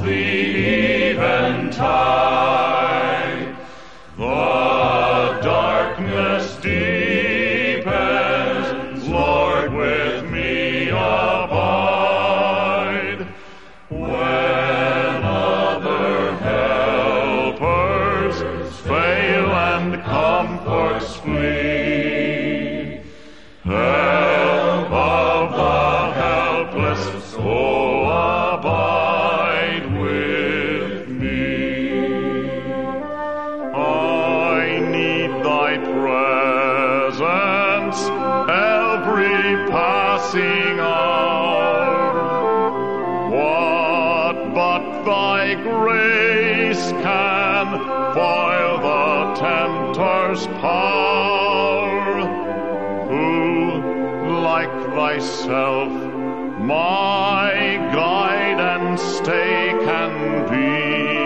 the eventide. The darkness deepens, Lord, with me abide. When other helpers fail and comforts flee, help of the helpless, oh, abide with me. I need thy presence every passing hour. What but thy grace can foil the tempter's power? Who, like thyself, my guide and stay can be?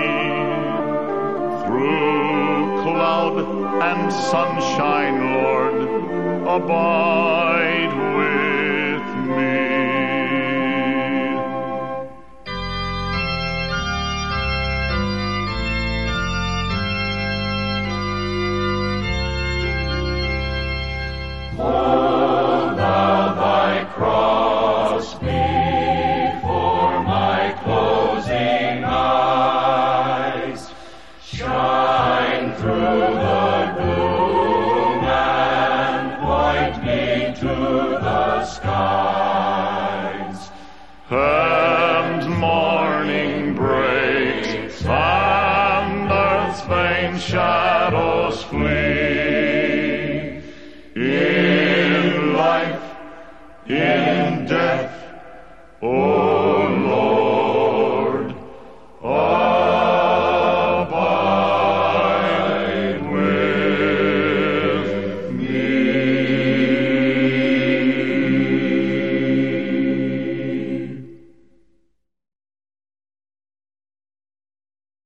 Through cloud and sunshine, Lord, abide with me. Hold thou thy cross before my closing eyes. Shine through the gloom and point me to the skies. And morning breaks and earth's vain shadows flee.